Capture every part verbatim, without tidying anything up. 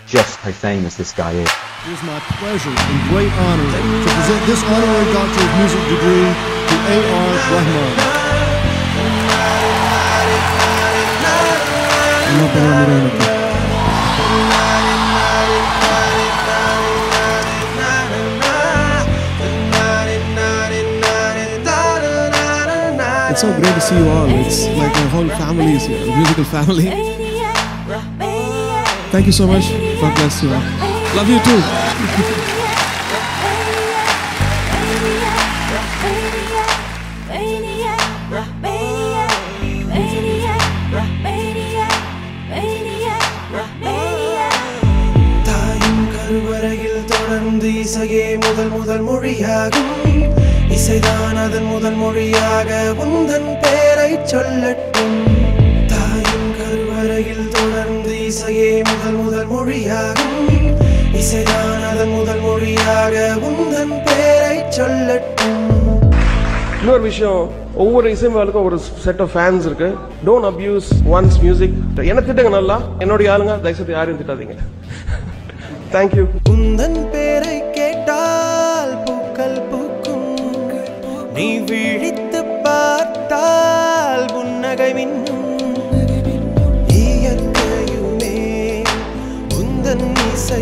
just how famous this guy is. It is my pleasure and great honor to present this honorary Doctor of Music degree to A R Rahman. It's so great to see you all. It's like our whole family is here, a musical family. Thank you so much. God bless you all. Love you too. தாயும் கருவறையில் தொடர்ந்து இசையே முதல் முதல் மொழியாகும். இசைதான் அதன் முதல் மொழியாக உந்தன் பேரை சொல்லட்டும். தாயும் கருவறையில் தொடர்ந்து இசையே முதல் முதல் மொழியாகும். இசைதான் அதன் முதல் மொழியாக உந்தன் பேரை சொல்லட்டும். இன்னொரு விஷயம், ஒவ்வொரு இசைவாளுக்கும் ஒரு செட் ஆஃப் ஃபேன்ஸ் இருக்கு. Don't abuse one's music. என்ன திட்டுங்க நல்லா, என்னுடைய ஆளுங்க, தயவுசெய்து யாரையும் திட்டாதீங்க. தேங்க்யூ. உந்தன் பேரை கேட்டால் பூக்கள் பூக்கும், நீ விழித்து பார்த்தால் புன்னகை மின்னும். இயற்கையுமே உந்தன் இசை,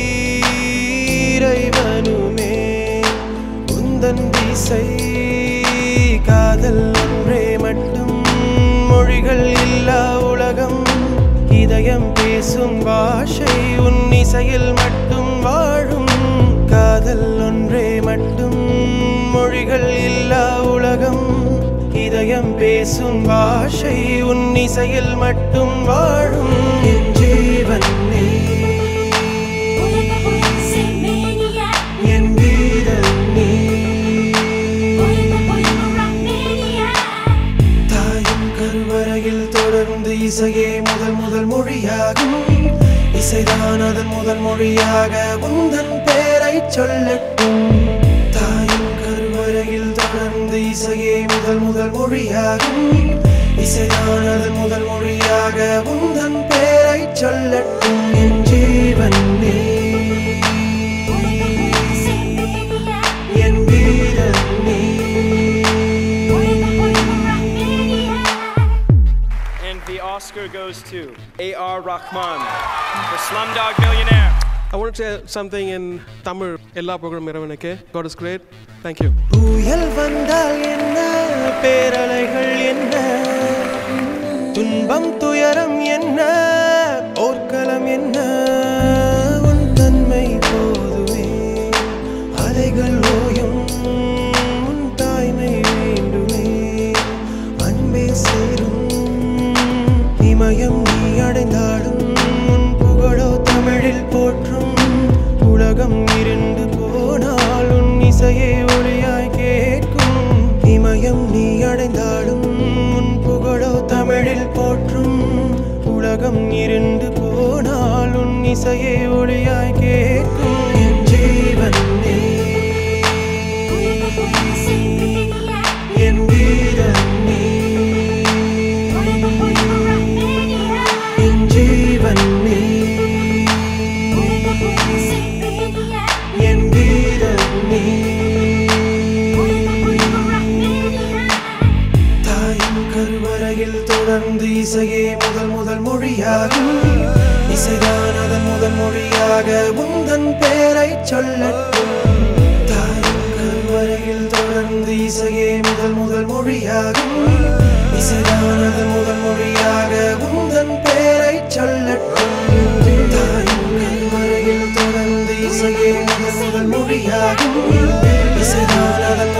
இறைவனுமே உந்தன் திசை. காதல் ஒன்றே மட்டும், மொழிகள் இல்லா உலகம். இதயம் பேசும் பாஷை உன் இசையில் மட்டும் வாழும். காதல் ஒன்றே மட்டும், மொழிகள் இல்லா உலகம். இதயம் பேசும் பாஷை உன் இசையில் மட்டும் வாழும். என் ஜீவன் நீ, என் வீரன் நீ. தாயும் கருவறையில் தொடர்ந்து இசையே முதல் முதல் மொழியாகும். இசைதான் அதன் முதல் மொழியாக உந்தன் பேரை சொல்லட்டும். தாயும் கருவறையில் தொடர்ந்து இசையே முதல் முதல் மொழியாகும். இசைதான் அதன் முதல் மொழியாக உந்தன் பேரை சொல்லட்டும். என் ஜீவன் நீ, என் வீரன் நீ. And the Oscar goes to A R Rahman for Slumdog Millionaire. I want to say something in Tamil. எல்லா ப்ரோக்ராம் இறைவனுக்கு. God is great. Thank you. புயல் வந்தால் என்ன, பேரலைகள் என்ன, துன்பம் துயரம் என்ன, போர்க்களம் என்ன, உன் தன்மை போதுமே. அலைகள் ஓயும், உன் தாய்மை வேண்டுமே. அன்பே சேரும் இமயம் நீ அடைந்தாடும், உன் புகழோ தமிழில் போற்றும். உலகம் இருண்டு போனால் உன் இசையே ஒளியாய் கேட்கும். இமயம் நீ அடைந்தாலும் உன் புகழோ தமிழில் போற்றும். உலகம் இருண்டு போனால் உன் இசையே ஒளியாய் கேட்கும். என் ஜீவன் நீ, என் வீரன் நீ. என் ஜீவன் நீ, என் வீரன் நீ. தாயும் கருவறையில் தொடர்ந்து இசையே முதல் முதல் மொழியாகும். இசைதான் அதன் முதல் மொழியாக உந்தன் பேரை சொல்லட்டும். தாயும் கருவறையில் தொடர்ந்து இசையே முதல் முதல் மொழியாகும். இசைதான் அதன் முதல் மொழியாக உந்தன் பேரை சொல்லட்டும். தாயும் கருவறையில் தொடர்ந்து இசையே முதல் முதல் மொழியாகும். இசைதான் அதன்